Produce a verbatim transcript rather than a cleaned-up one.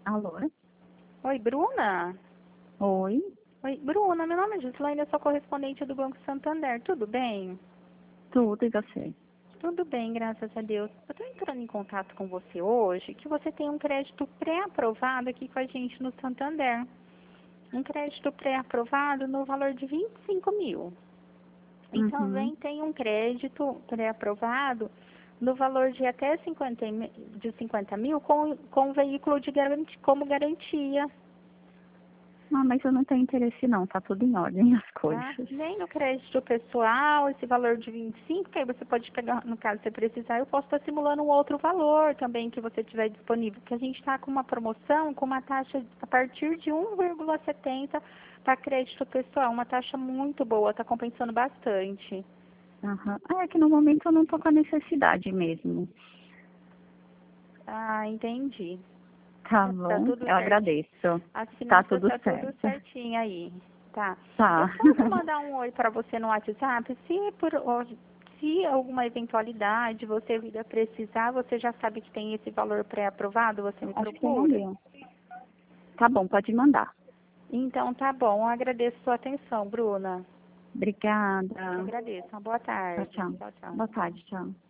Alô? Oi, Bruna? Oi? Oi, Bruna, meu nome é Gislaine, eu sou correspondente do Banco Santander, tudo bem? Tudo e você? Tudo bem, graças a Deus. Eu estou entrando em contato com você hoje, que você tem um crédito pré-aprovado aqui com a gente no Santander. Um crédito pré-aprovado no valor de vinte e cinco mil. E Uhum. também tem um crédito pré-aprovado no valor de até cinquenta, mi- de cinquenta mil com, com veículo de garanti, como garantia. Ah, mas eu não tenho interesse não, tá tudo em ordem as Tá? coisas. Nem no crédito pessoal, esse valor de vinte e cinco, que aí você pode pegar, no caso você precisar, eu posso estar simulando um outro valor também que você tiver disponível, porque a gente está com uma promoção com uma taxa a partir de um vírgula setenta para crédito pessoal, uma taxa muito boa, está compensando bastante. Aham. Ah, é que no momento eu não tô com a necessidade mesmo. Ah, entendi. Tá Tá bom? tudo Eu certinho. agradeço. A Tá assinatura tudo tá tudo certo. certinho aí. Tá. Eu Tá. posso mandar um oi para você no WhatsApp? Se por se alguma eventualidade você vir a precisar, você já sabe que tem esse valor pré-aprovado, você me Acho que você não procura? deu. Tá bom, pode mandar. Então tá bom. Eu agradeço a sua atenção, Bruna. Eu Obrigada. agradeço. Uma boa Tchau, tarde. tchau. Tchau, tchau. Boa tarde, tchau.